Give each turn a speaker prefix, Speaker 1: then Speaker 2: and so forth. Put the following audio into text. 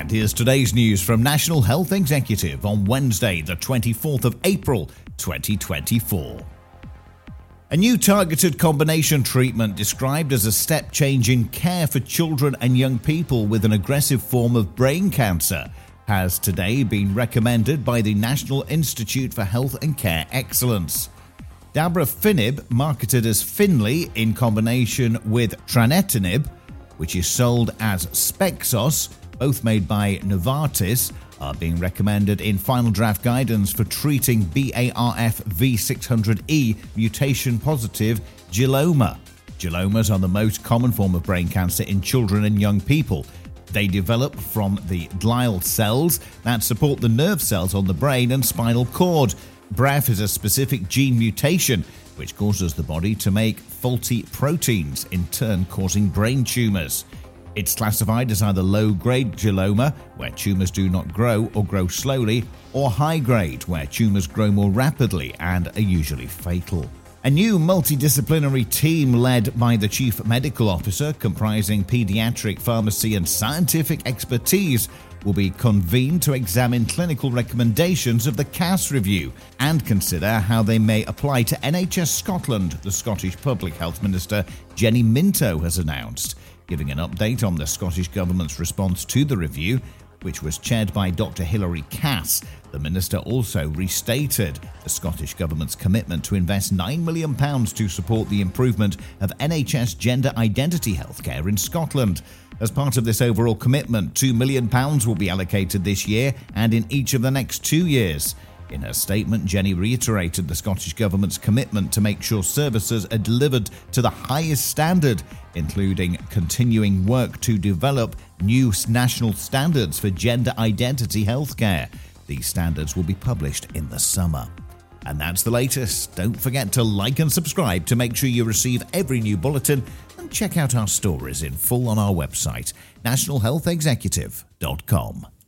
Speaker 1: And here's today's news from National Health Executive on Wednesday, the 24th of April, 2024. A new targeted combination treatment described as a step change in care for children and young people with an aggressive form of brain cancer has today been recommended by the National Institute for Health and Care Excellence. Dabrafenib, marketed as Finley in combination with trametinib, which is sold as Spexos, both made by Novartis, are being recommended in final draft guidance for treating BARF V600E mutation-positive glioma. Gliomas are the most common form of brain cancer in children and young people. They develop from the glial cells that support the nerve cells on the brain and spinal cord. BRAF is a specific gene mutation which causes the body to make faulty proteins, in turn causing brain tumors. It's classified as either low-grade glioma, where tumors do not grow or grow slowly, or high-grade, where tumors grow more rapidly and are usually fatal. A new multidisciplinary team led by the Chief Medical Officer, comprising pediatric pharmacy and scientific expertise, will be convened to examine clinical recommendations of the CAS review and consider how they may apply to NHS Scotland, the Scottish Public Health Minister Jenny Minto has announced. Giving an update on the Scottish Government's response to the review, which was chaired by Dr. Hilary Cass, the Minister also restated the Scottish Government's commitment to invest £9 million to support the improvement of NHS gender identity healthcare in Scotland. As part of this overall commitment, £2 million will be allocated this year and in each of the next 2 years. In her statement, Jenny reiterated the Scottish Government's commitment to make sure services are delivered to the highest standard, including continuing work to develop new national standards for gender identity healthcare. These standards will be published in the summer. And that's the latest. Don't forget to like and subscribe to make sure you receive every new bulletin, and check out our stories in full on our website, nationalhealthexecutive.com.